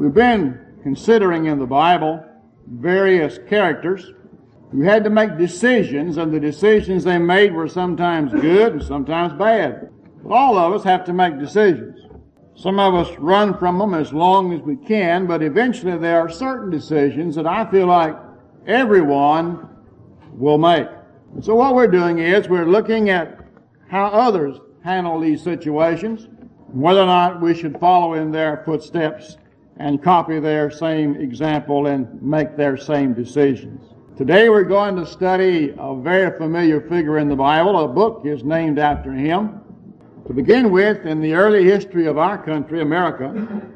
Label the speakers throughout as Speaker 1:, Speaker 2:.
Speaker 1: We've been considering in the Bible various characters who had to make decisions, and the decisions they made were sometimes good and sometimes bad. But all of us have to make decisions. Some of us run from them as long as we can, but eventually there are certain decisions that I feel like everyone will make. And so what we're doing is we're looking at how others handle these situations, whether or not we should follow in their footsteps and copy their same example and make their same decisions. Today we're going to study a very familiar figure in the Bible. A book is named after him. To begin with, in the early history of our country, America,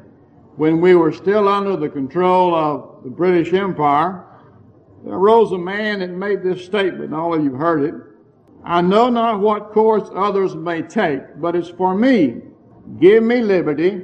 Speaker 1: when we were still under the control of the British Empire, there arose a man that made this statement, and all of you heard it. I know not what course others may take, but it's for me. Give me liberty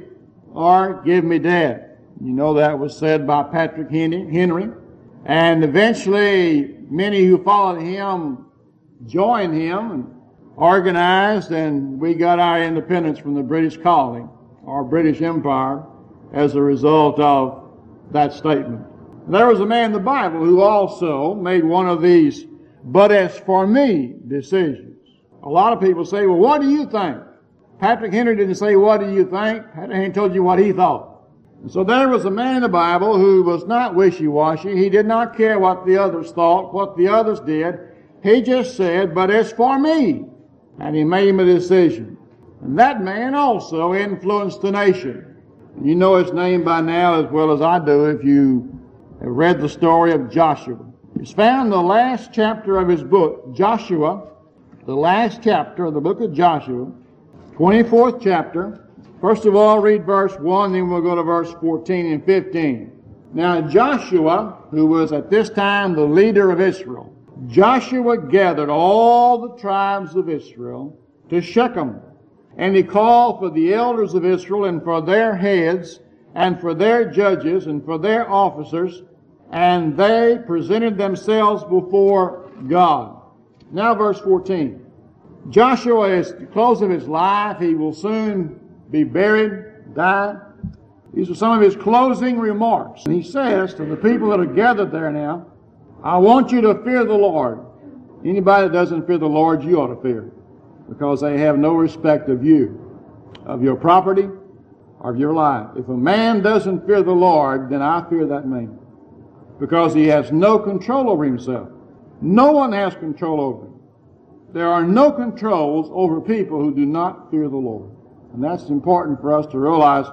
Speaker 1: or give me death. You know that was said by Patrick Henry. And eventually, many who followed him joined him and organized, and we got our independence from the British colony, or British Empire, as a result of that statement. There was a man in the Bible who also made one of these "but as for me" decisions. A lot of people say, well, what do you think? Patrick Henry didn't say, what do you think? Patrick Henry told you what he thought. And so there was a man in the Bible who was not wishy-washy. He did not care what the others thought, what the others did. He just said, but as for me. And he made him a decision. And that man also influenced the nation. You know his name by now as well as I do if you have read the story of Joshua. It's found in the last chapter of his book, Joshua, the last chapter of the book of Joshua, 24th chapter. First of all, read verse 1, then we'll go to verse 14 and 15. Now Joshua, who was at this time the leader of Israel, Joshua gathered all the tribes of Israel to Shechem, and he called for the elders of Israel and for their heads and for their judges and for their officers, and they presented themselves before God. Now verse 14. Joshua is at the close of his life. He will soon be buried, die. These are some of his closing remarks. And he says to the people that are gathered there now, I want you to fear the Lord. Anybody that doesn't fear the Lord, you ought to fear, because they have no respect of you, of your property, or of your life. If a man doesn't fear the Lord, then I fear that man, because he has no control over himself. No one has control over him. There are no controls over people who do not fear the Lord. And that's important for us to realize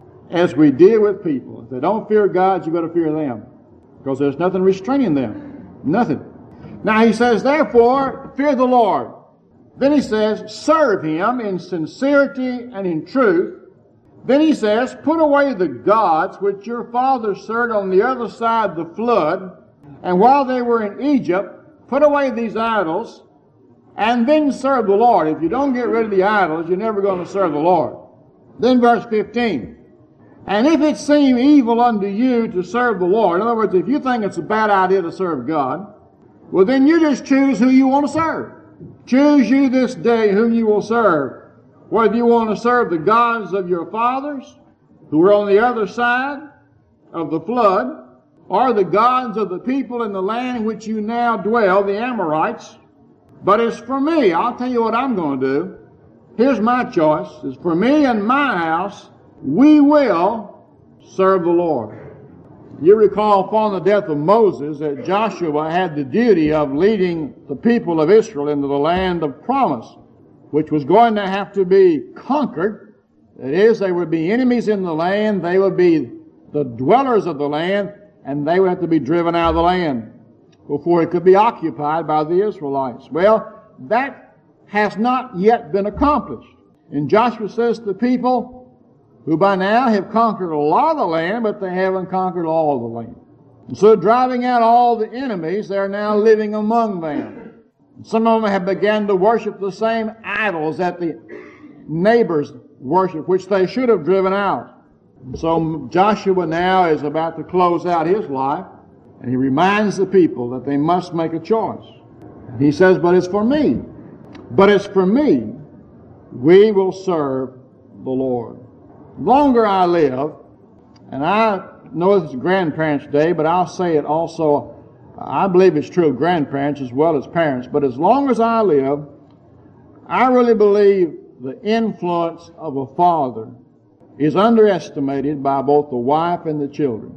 Speaker 1: as we deal with people. If they don't fear God, you better fear them, because there's nothing restraining them. Nothing. Now he says, therefore, fear the Lord. Then he says, serve him in sincerity and in truth. Then he says, put away the gods which your fathers served on the other side of the flood. And while they were in Egypt, put away these idols, and then serve the Lord. If you don't get rid of the idols, you're never going to serve the Lord. Then verse 15. And if it seem evil unto you to serve the Lord, in other words, if you think it's a bad idea to serve God, well, then you just choose who you want to serve. Choose you this day whom you will serve. Whether you want to serve the gods of your fathers, who were on the other side of the flood, or the gods of the people in the land in which you now dwell, the Amorites. But as for me, I'll tell you what I'm going to do. Here's my choice. As for me and my house, we will serve the Lord. You recall upon the death of Moses that Joshua had the duty of leading the people of Israel into the land of promise, which was going to have to be conquered. That is, there would be enemies in the land, they would be the dwellers of the land, and they would have to be driven out of the land before it could be occupied by the Israelites. Well, that has not yet been accomplished. And Joshua says to the people, who by now have conquered a lot of the land, but they haven't conquered all of the land. And so driving out all the enemies, they're now living among them. And some of them have begun to worship the same idols that the neighbors worship, which they should have driven out. And so Joshua now is about to close out his life, and he reminds the people that they must make a choice. And he says, but as for me, we will serve the Lord. The longer I live, And I know this is Grandparents' Day, but I'll say it also. I believe it's true of grandparents as well as parents. But as long as I live, I really believe the influence of a father is underestimated by both the wife and the children.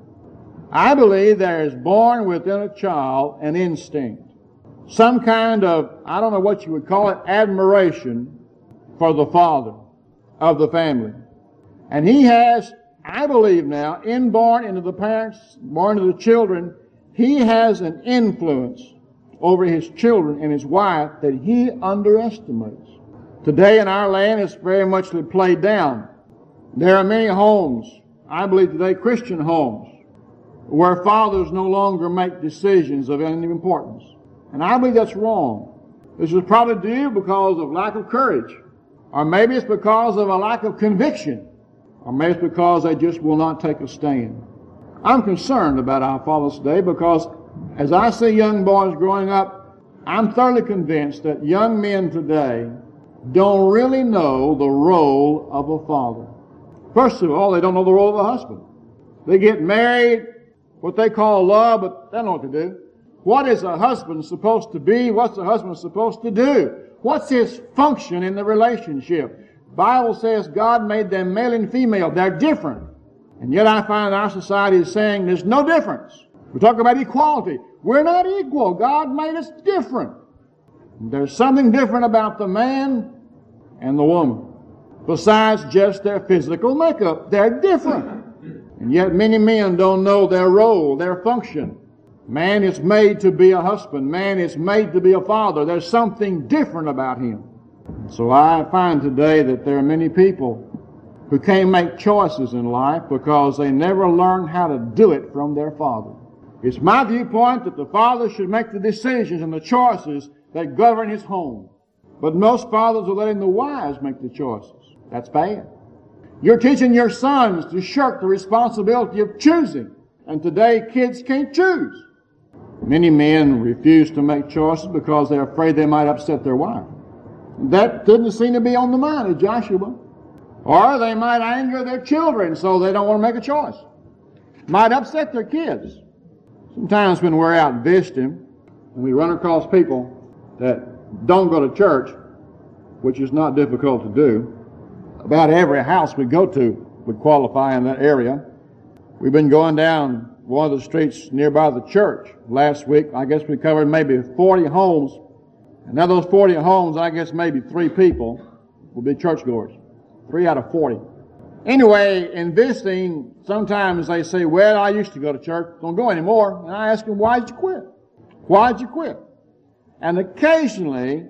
Speaker 1: I believe there is born within a child an instinct, some kind of, I don't know what you would call it, admiration for the father of the family. And he has, I believe now, inborn into the parents, born into the children, he has an influence over his children and his wife that he underestimates. Today in our land, it's very much played down. There are many homes, I believe today Christian homes, where fathers no longer make decisions of any importance. And I believe that's wrong. This is probably due because of lack of courage. Or maybe it's because of a lack of conviction. Or maybe it's because they just will not take a stand. I'm concerned about our fathers today because as I see young boys growing up, I'm thoroughly convinced that young men today don't really know the role of a father. First of all, they don't know the role of a husband. They get married, what they call love, but they don't know what to do. What is a husband supposed to be? What's a husband supposed to do? What's his function in the relationship? The Bible says God made them male and female. They're different. And yet I find our society is saying there's no difference. We talk about equality. We're not equal. God made us different. There's something different about the man and the woman. Besides just their physical makeup, they're different. And yet many men don't know their role, their function. Man is made to be a husband. Man is made to be a father. There's something different about him. So I find today that there are many people who can't make choices in life because they never learned how to do it from their father. It's my viewpoint that the father should make the decisions and the choices that govern his home. But most fathers are letting the wives make the choices. That's bad. You're teaching your sons to shirk the responsibility of choosing. And today kids can't choose. Many men refuse to make choices because they're afraid they might upset their wife. That didn't seem to be on the mind of Joshua. Or they might anger their children, so they don't want to make a choice. Might upset their kids. Sometimes when we're out visiting, and we run across people that don't go to church, which is not difficult to do, about every house we go to would qualify in that area. We've been going down one of the streets nearby the church. Last week, I guess we covered maybe 40 homes. And of those 40 homes, I guess maybe 3 people will be churchgoers. 3 out of 40. Anyway, in visiting, sometimes they say, well, I used to go to church, don't go anymore. And I ask them, why'd you quit? Why'd you quit? And occasionally,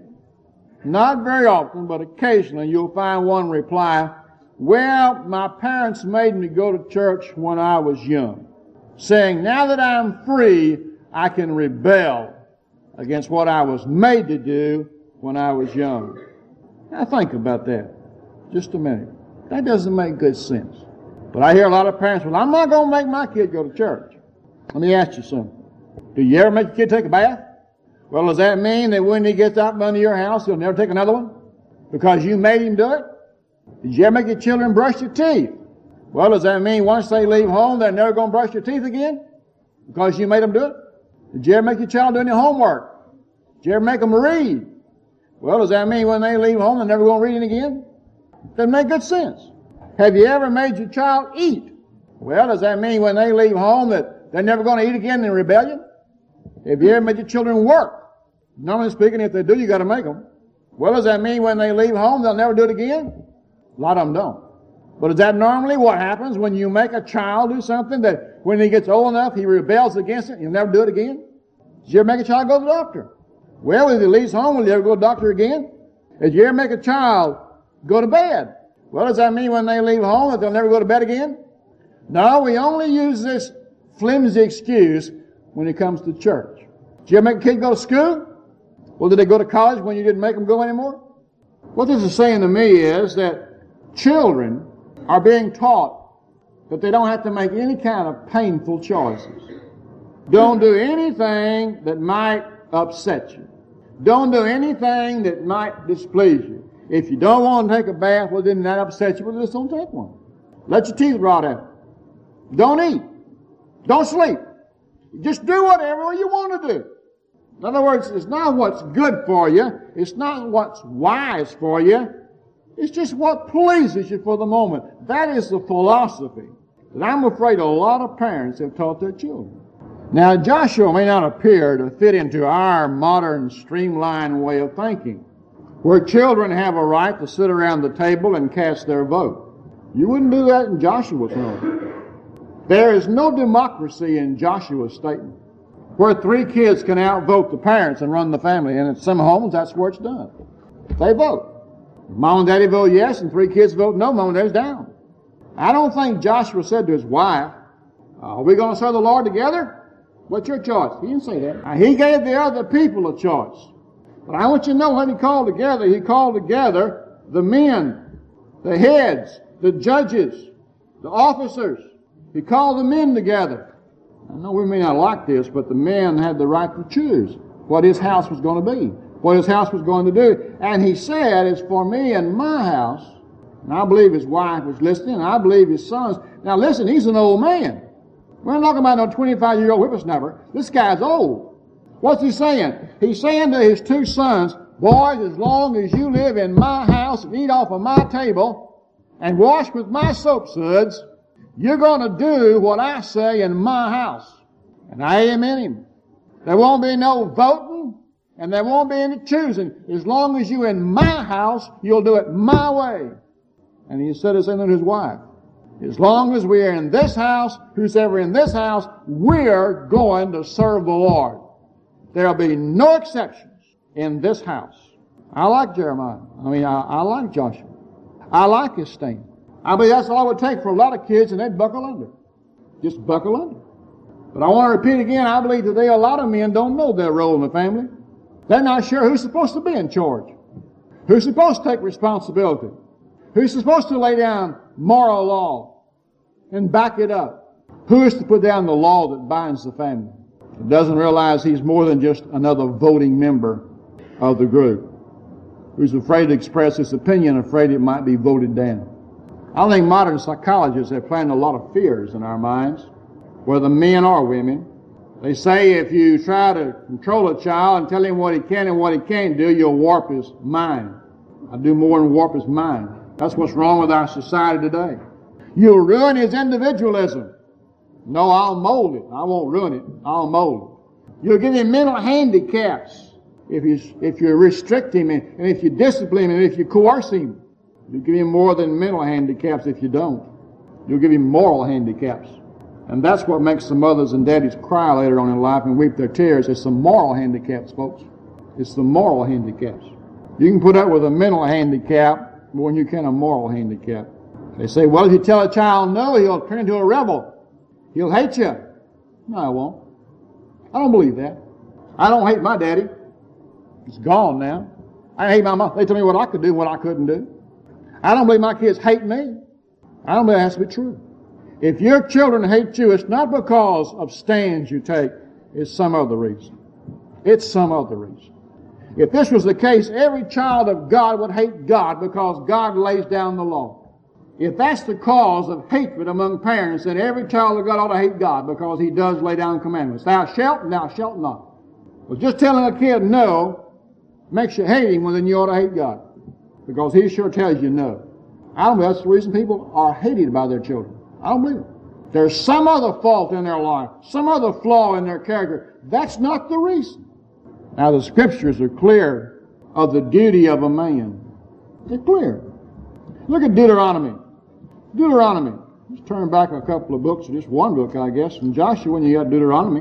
Speaker 1: not very often, but occasionally you'll find one reply, well, my parents made me go to church when I was young. Saying, now that I'm free, I can rebel against what I was made to do when I was young. Now think about that. Just a minute. That doesn't make good sense. But I hear a lot of parents, well, I'm not going to make my kid go to church. Let me ask you something. Do you ever make your kid take a bath? Well, does that mean that when he gets out under your house, he'll never take another one? Because you made him do it? Did you ever make your children brush their teeth? Well, does that mean once they leave home, they're never going to brush their teeth again? Because you made them do it? Did you ever make your child do any homework? Did you ever make them read? Well, does that mean when they leave home, they're never going to read it again? Doesn't make good sense. Have you ever made your child eat? Well, does that mean when they leave home that they're never going to eat again in rebellion? Have you ever made your children work? Normally speaking, if they do, you got to make them. Well, does that mean when they leave home, they'll never do it again? A lot of them don't. But is that normally what happens when you make a child do something that when he gets old enough, he rebels against it, he'll never do it again? Did you ever make a child go to the doctor? Well, if he leaves home, will you ever go to the doctor again? Did you ever make a child go to bed? Well, does that mean when they leave home that they'll never go to bed again? No, we only use this flimsy excuse when it comes to church. Did you ever make a kid go to school? Well, did they go to college when you didn't make them go anymore? What this is saying to me is that children are being taught that they don't have to make any kind of painful choices. Don't do anything that might upset you. Don't do anything that might displease you. If you don't want to take a bath, well, then that upsets you. Well, just don't take one. Let your teeth rot out. Don't eat. Don't sleep. Just do whatever you want to do. In other words, it's not what's good for you. It's not what's wise for you. It's just what pleases you for the moment. That is the philosophy that I'm afraid a lot of parents have taught their children. Now, Joshua may not appear to fit into our modern, streamlined way of thinking, where children have a right to sit around the table and cast their vote. You wouldn't do that in Joshua's home. There is no democracy in Joshua's statement, where 3 kids can outvote the parents and run the family. And in some homes, that's where it's done. They vote. Mom and Daddy vote yes, and 3 kids vote no. Mom and Daddy's down. I don't think Joshua said to his wife, are we going to serve the Lord together? What's your choice? He didn't say that. Now, he gave the other people a choice. But I want you to know what he called together the men, the heads, the judges, the officers. He called the men together. I know we may not like this, but the men had the right to choose what his house was going to be, what his house was going to do. And he said, it's for me and my house. And I believe his wife was listening, and I believe his sons. Now listen, he's an old man. We're not talking about no 25-year-old whippersnapper. This guy's old. What's he saying? He's saying to his 2 sons, boys, as long as you live in my house and eat off of my table and wash with my soap suds, you're going to do what I say in my house. And I amen him. There won't be no voting and there won't be any choosing. As long as you're in my house, you'll do it my way. And he said the same to his wife. As long as we are in this house, who's ever in this house, we're going to serve the Lord. There'll be no exceptions in this house. I like Jeremiah. I like Joshua. I like his stand. I believe that's all it would take for a lot of kids, and they'd buckle under. Just buckle under. But I want to repeat again, I believe today a lot of men don't know their role in the family. They're not sure who's supposed to be in charge. Who's supposed to take responsibility. Who's supposed to lay down moral law and back it up. Who is to put down the law that binds the family? He doesn't realize he's more than just another voting member of the group who's afraid to express his opinion, afraid it might be voted down. I think modern psychologists have planted a lot of fears in our minds, whether men or women. They say if you try to control a child and tell him what he can and what he can't do, you'll warp his mind. I do more than warp his mind. That's what's wrong with our society today. You'll ruin his individualism. No, I'll mold it. I won't ruin it. I'll mold it. You'll give him mental handicaps if you restrict him and if you discipline him and if you coerce him. You'll give him more than mental handicaps if you don't. You'll give him moral handicaps. And that's what makes the mothers and daddies cry later on in life and weep their tears. It's the moral handicaps, folks. It's the moral handicaps. You can put up with a mental handicap more than you can a moral handicap. They say, well, if you tell a child no, he'll turn into a rebel. He'll hate you. No, I won't. I don't believe that. I don't hate my daddy. It's gone now. I hate my mom. They told me what I could do and what I couldn't do. I don't believe my kids hate me. I don't believe it has to be true. If your children hate you, it's not because of stands you take. It's some other reason. It's some other reason. If this was the case, every child of God would hate God because God lays down the law. If that's the cause of hatred among parents, then every child of God ought to hate God because He does lay down commandments. Thou shalt and thou shalt not. Well, just telling a kid no makes you hate him, well, then you ought to hate God because He sure tells you no. I don't believe that's the reason people are hated by their children. I don't believe it. There's some other fault in their life, some other flaw in their character. That's not the reason. Now, the Scriptures are clear of the duty of a man. They're clear. Look at Deuteronomy. Deuteronomy. Let's turn back a couple of books, or just one book, I guess, from Joshua when you got Deuteronomy.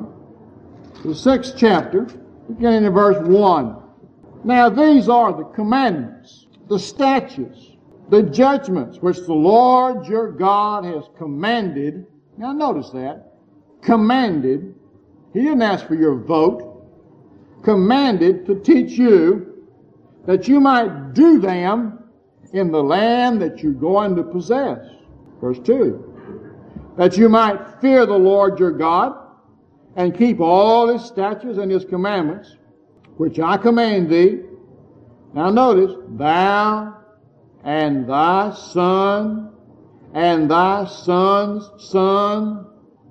Speaker 1: The 6th chapter, beginning in verse 1. Now these are the commandments, the statutes, the judgments which the Lord your God has commanded. Now notice that. Commanded. He didn't ask for your vote. Commanded to teach you that you might do them in the land that you're going to possess. Verse 2. That you might fear the Lord your God and keep all His statutes and His commandments, which I command thee. Now notice, thou and thy son and thy son's son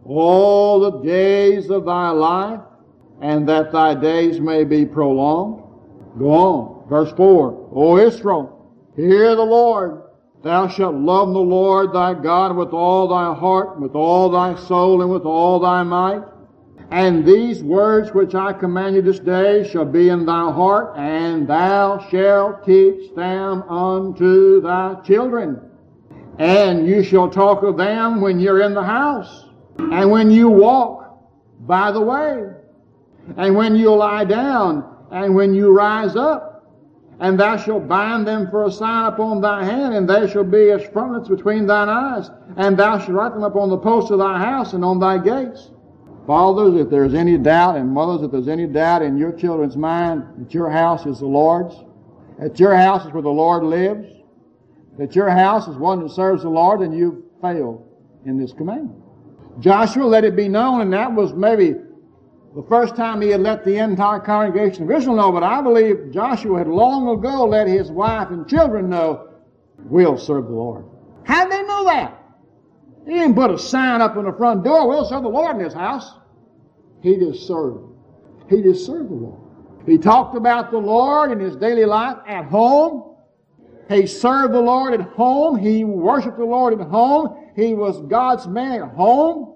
Speaker 1: all the days of thy life, and that thy days may be prolonged. Go on. Verse 4. O Israel, hear the Lord. Thou shalt love the Lord thy God with all thy heart, with all thy soul, and with all thy might. And these words which I command you this day shall be in thy heart, and thou shalt teach them unto thy children. And you shall talk of them when you're in the house, and when you walk by the way, and when you lie down, and when you rise up. And thou shalt bind them for a sign upon thy hand, and they shall be as frontlets between thine eyes. And thou shalt write them upon the posts of thy house and on thy gates. Fathers, if there's any doubt, and mothers, if there's any doubt in your children's mind that your house is the Lord's, that your house is where the Lord lives, that your house is one that serves the Lord, then you've failed in this commandment. Joshua let it be known, and that was maybe the first time he had let the entire congregation of Israel know, but I believe Joshua had long ago let his wife and children know, we'll serve the Lord. How did they know that? He didn't put a sign up on the front door, we'll serve the Lord in this house. He just served. He just served the Lord. He talked about the Lord in his daily life at home. He served the Lord at home. He worshiped the Lord at home. He was God's man at home.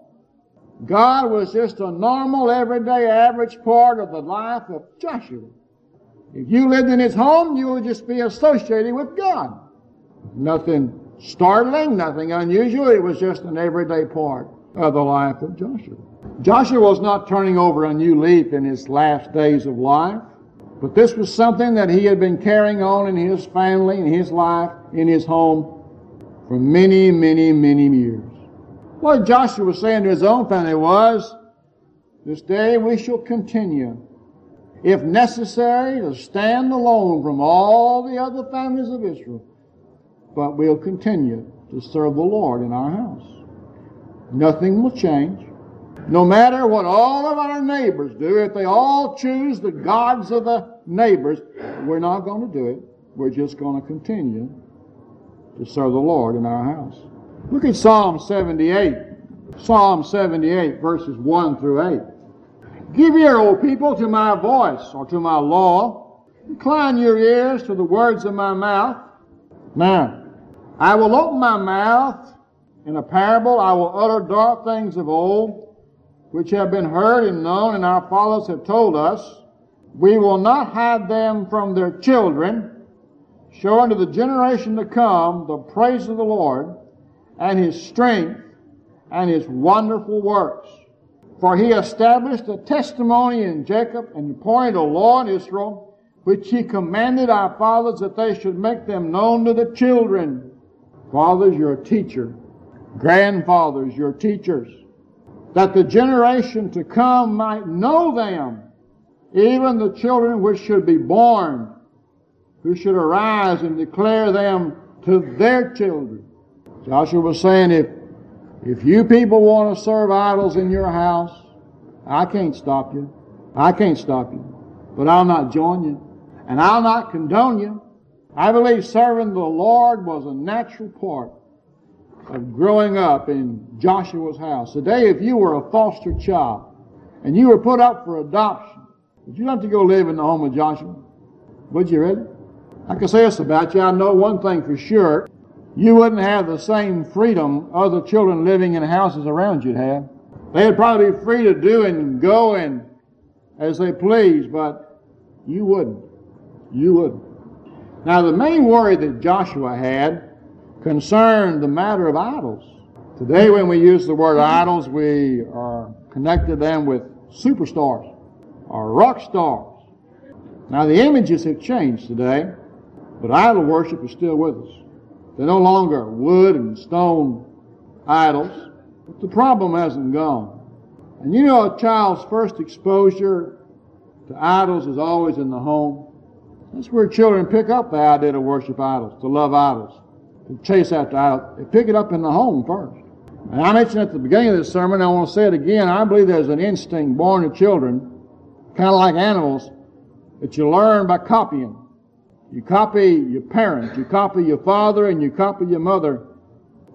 Speaker 1: God was just a normal, everyday, average part of the life of Joshua. If you lived in his home, you would just be associated with God. Nothing startling, nothing unusual. It was just an everyday part of the life of Joshua. Joshua was not turning over a new leaf in his last days of life, but this was something that he had been carrying on in his family, in his life, in his home for many, many, many years. What Joshua was saying to his own family was, this day we shall continue, if necessary, to stand alone from all the other families of Israel, but we'll continue to serve the Lord in our house. Nothing will change. No matter what all of our neighbors do, if they all choose the gods of the neighbors, we're not going to do it. We're just going to continue to serve the Lord in our house. Look at Psalm 78. Psalm 78, verses 1 through 8. Give ear, O people, to my voice, or to my law. Incline your ears to the words of my mouth. Now, I will open my mouth in a parable. I will utter dark things of old, which have been heard and known, and our fathers have told us. We will not hide them from their children, show unto the generation to come the praise of the Lord, and his strength, and his wonderful works. For he established a testimony in Jacob, and appointed a law in Israel, which he commanded our fathers that they should make them known to the children. Fathers, you're a teacher. Grandfathers, you're teachers. That the generation to come might know them, even the children which should be born, who should arise and declare them to their children. Joshua was saying, if you people want to serve idols in your house, I can't stop you. I can't stop you. But I'll not join you. And I'll not condone you. I believe serving the Lord was a natural part of growing up in Joshua's house. Today, if you were a foster child and you were put up for adoption, would you like to go live in the home of Joshua? Would you really? I can say this about you. I know one thing for sure. You wouldn't have the same freedom other children living in houses around you'd have. They'd probably be free to do and go and as they please, but you wouldn't. You wouldn't. Now, the main worry that Joshua had concerned the matter of idols. Today, when we use the word idols, we are connected them with superstars or rock stars. Now, the images have changed today, but idol worship is still with us. They're no longer wood and stone idols, but the problem hasn't gone. And you know, a child's first exposure to idols is always in the home. That's where children pick up the idea to worship idols, to love idols, to chase after idols. They pick it up in the home first. And I mentioned at the beginning of this sermon, I want to say it again, I believe there's an instinct born to children, kind of like animals, that you learn by copying. You copy your parents, you copy your father, and you copy your mother.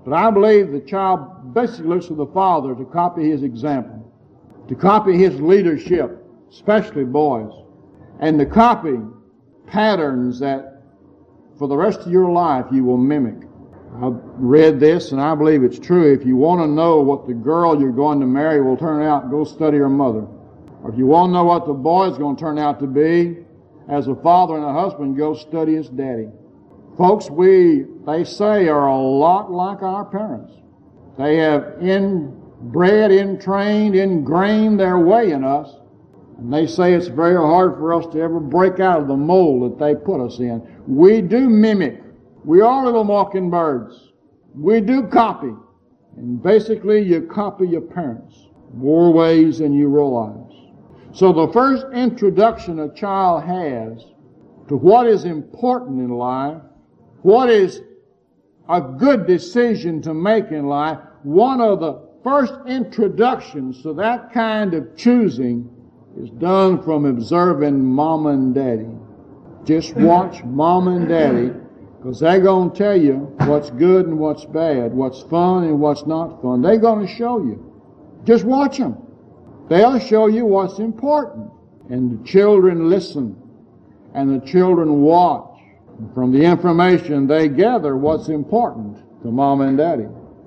Speaker 1: But I believe the child basically looks to the father to copy his example, to copy his leadership, especially boys, and to copy patterns that for the rest of your life you will mimic. I've read this and I believe it's true. If you want to know what the girl you're going to marry will turn out, go study her mother. Or if you want to know what the boy is going to turn out to be as a father and a husband, go study his daddy. Folks, they say, are a lot like our parents. They have inbred, entrained, ingrained their way in us. And they say it's very hard for us to ever break out of the mold that they put us in. We do mimic. We are little mockingbirds. We do copy. And basically you copy your parents more ways than you realize. So the first introduction a child has to what is important in life, what is a good decision to make in life, one of the first introductions to that kind of choosing is done from observing mom and daddy. Just watch mom and daddy, because they're going to tell you what's good and what's bad, what's fun and what's not fun. They're going to show you. Just watch them. They'll show you what's important. And the children listen, and the children watch. From the information they gather, what's important to mom and daddy.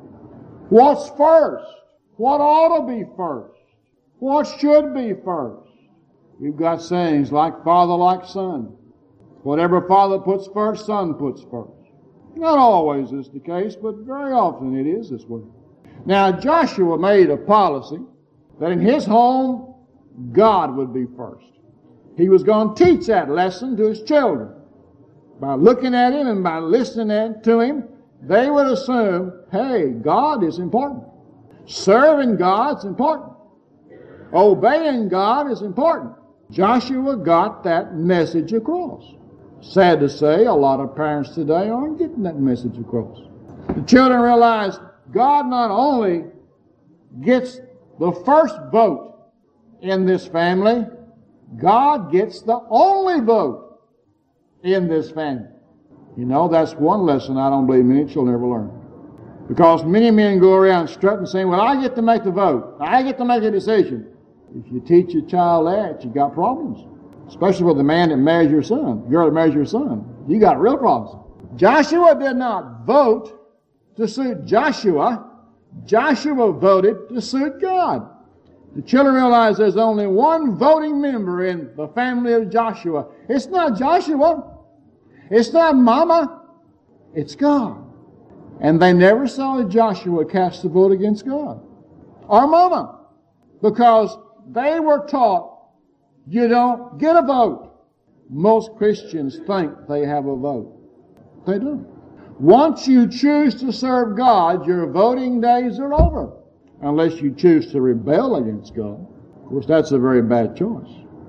Speaker 1: What's first? What ought to be first? What should be first? We've got sayings like father, like son. Whatever father puts first, son puts first. Not always is the case, but very often it is this way. Now, Joshua made a policy that in his home, God would be first. He was going to teach that lesson to his children. By looking at him and by listening to him, they would assume, hey, God is important. Serving God is important. Obeying God is important. Joshua got that message across. Sad to say, a lot of parents today aren't getting that message across. The children realize God not only gets the first vote in this family, God gets the only vote in this family. You know, that's one lesson I don't believe many children ever learn. Because many men go around strutting saying, well, I get to make the vote. I get to make a decision. If you teach your child that, you got problems. Especially with the man that marries your son, girl that marries your son. You got real problems. Joshua did not vote to suit Joshua. Joshua voted to suit God. The children realize there's only one voting member in the family of Joshua. It's not Joshua. It's not Mama. It's God. And they never saw Joshua cast a vote against God or Mama, because they were taught you don't get a vote. Most Christians think they have a vote. They don't. Once you choose to serve God, your voting days are over. Unless you choose to rebel against God. Of course, that's a very bad choice.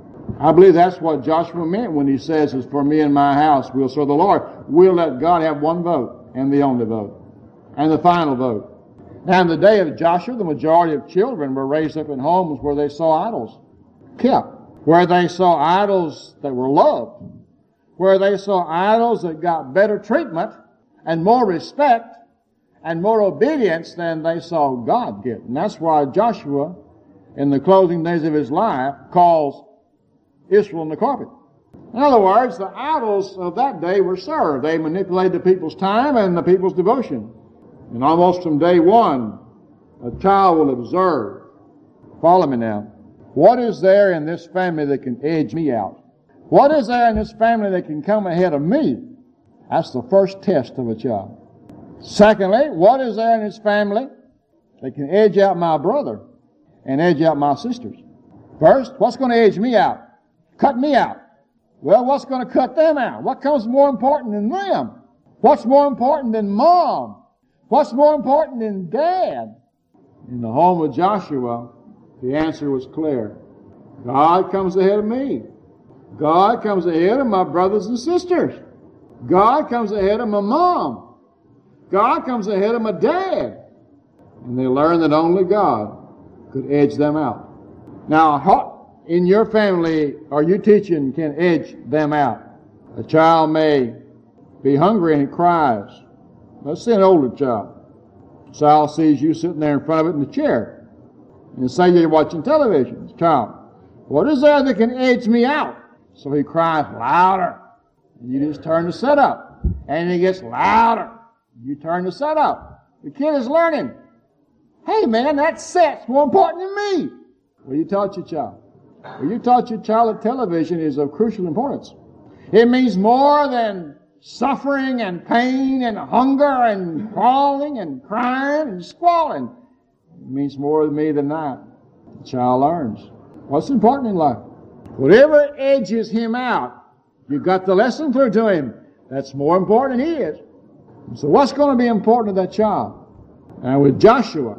Speaker 1: I believe that's what Joshua meant when he says, as for me and my house, we'll serve the Lord. We'll let God have one vote, and the only vote, and the final vote. Now, in the day of Joshua, the majority of children were raised up in homes where they saw idols kept, where they saw idols that were loved, where they saw idols that got better treatment and more respect and more obedience than they saw God get. And that's why Joshua, in the closing days of his life, calls Israel on the carpet. In other words, the idols of that day were served. They manipulated the people's time and the people's devotion. And almost from day one, a child will observe. Follow me now. What is there in this family that can edge me out? What is there in this family that can come ahead of me? That's the first test of a child. Secondly, what is there in this family that can edge out my brother and edge out my sisters? First, what's going to edge me out? Cut me out. Well, what's going to cut them out? What comes more important than them? What's more important than Mom? What's more important than Dad? In the home of Joshua, the answer was clear. God comes ahead of me. God comes ahead of my brothers and sisters. God comes ahead of my mom. God comes ahead of my dad. And they learn that only God could edge them out. Now, how in your family are you teaching can edge them out? A child may be hungry and he cries. Let's say an older child. Child sees you sitting there in front of it in the chair. And say you're watching television. Child, what is there that can edge me out? So he cries louder. And you just turn the set up. And he gets louder. You turn the set up. The kid is learning. Hey man, that set's more important than me. Well, you taught your child. Well, you taught your child that television is of crucial importance. It means more than suffering and pain and hunger and crawling and crying and squalling. It means more to me than that. The child learns. What's important in life? Whatever edges him out, you've got the lesson through to him. That's more important than he is. So what's going to be important to that child? And with Joshua,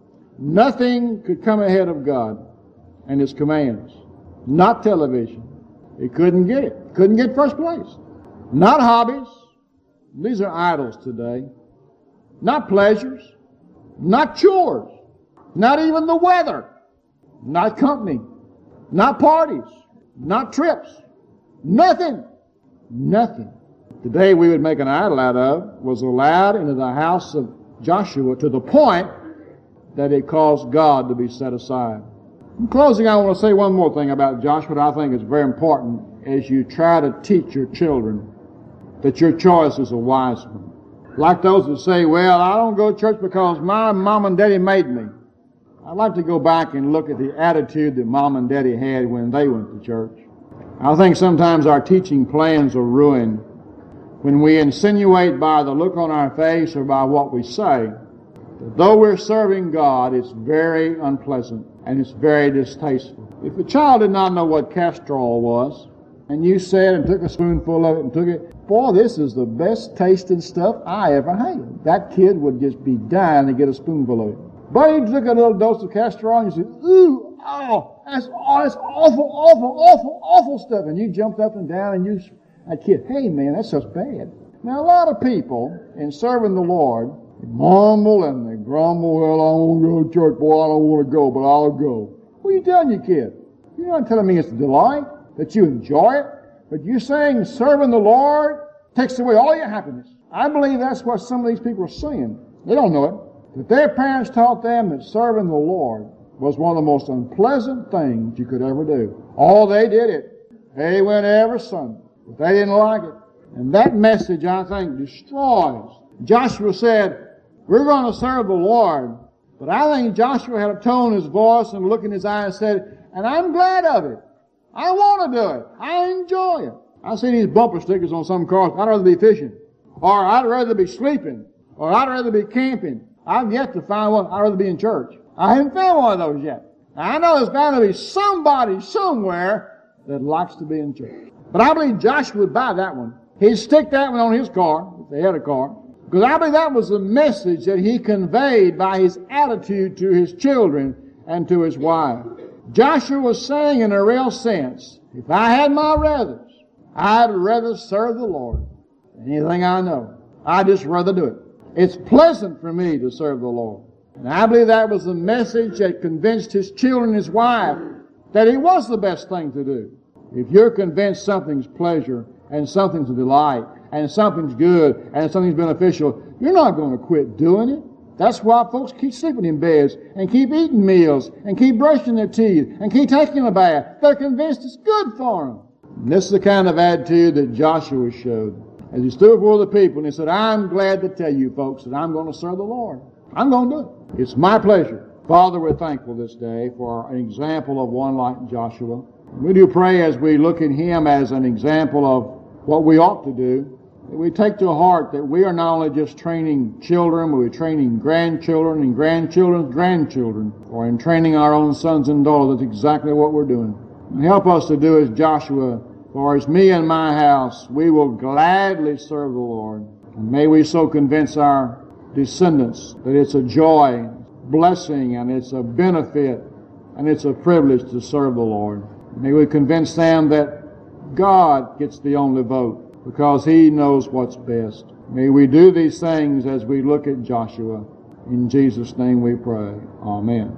Speaker 1: nothing could come ahead of God and His commands. Not television. He couldn't get it. Couldn't get first place. Not hobbies. These are idols today. Not pleasures. Not chores. Not even the weather. Not company. Not parties. Not trips. Nothing. Nothing. Today we would make an idol out of was allowed into the house of Joshua to the point that it caused God to be set aside. In closing, I want to say one more thing about Joshua that I think is very important as you try to teach your children that your choice is a wise one. Like those that say, well, I don't go to church because my mom and daddy made me. I'd like to go back and look at the attitude that mom and daddy had when they went to church. I think sometimes our teaching plans are ruined when we insinuate by the look on our face or by what we say that though we're serving God, it's very unpleasant and it's very distasteful. If a child did not know what castor oil was, and you said and took a spoonful of it and took it, boy, this is the best tasting stuff I ever had. That kid would just be dying to get a spoonful of it. But he took a little dose of castor oil and you said, ooh, that's awful stuff. And you jumped up and down and that kid, hey man, that's just bad. Now a lot of people in serving the Lord, they mumble and they grumble, well, I don't want to go to church, boy, I don't want to go, but I'll go. What are you telling your kid? You're not telling me it's a delight, that you enjoy it, but you're saying serving the Lord takes away all your happiness. I believe that's what some of these people are saying. They don't know it. That their parents taught them that serving the Lord was one of the most unpleasant things you could ever do. Oh, they did it. They went every Sunday, but they didn't like it. And that message, I think, destroys. Joshua said, we're going to serve the Lord. But I think Joshua had a tone in his voice and a look in his eye and said, and I'm glad of it. I want to do it. I enjoy it. I see these bumper stickers on some cars. I'd rather be fishing. Or I'd rather be sleeping. Or I'd rather be camping. I've yet to find one. I'd rather be in church. I haven't found one of those yet. Now, I know there's bound to be somebody somewhere that likes to be in church. But I believe Joshua would buy that one. He'd stick that one on his car, if they had a car. Because I believe that was the message that he conveyed by his attitude to his children and to his wife. Joshua was saying in a real sense, if I had my ruthers, I'd rather serve the Lord than anything I know. I'd just rather do it. It's pleasant for me to serve the Lord. And I believe that was the message that convinced his children and his wife that it was the best thing to do. If you're convinced something's pleasure and something's a delight and something's good and something's beneficial, you're not going to quit doing it. That's why folks keep sleeping in beds and keep eating meals and keep brushing their teeth and keep taking a bath. They're convinced it's good for them. And this is the kind of attitude that Joshua showed as he stood before the people and he said, I'm glad to tell you folks that I'm going to serve the Lord. I'm going to do it. It's my pleasure. Father, we're thankful this day for an example of one like Joshua. We do pray as we look at him as an example of what we ought to do, that we take to heart that we are not only just training children, but we're training grandchildren and grandchildren's grandchildren, or in training our own sons and daughters. That's exactly what we're doing. And help us to do as Joshua, for as me and my house, we will gladly serve the Lord. And may we so convince our descendants that it's a joy, blessing, and it's a benefit, and it's a privilege to serve the Lord. May we convince them that God gets the only vote, because He knows what's best. May we do these things as we look at Joshua. In Jesus' name we pray. Amen.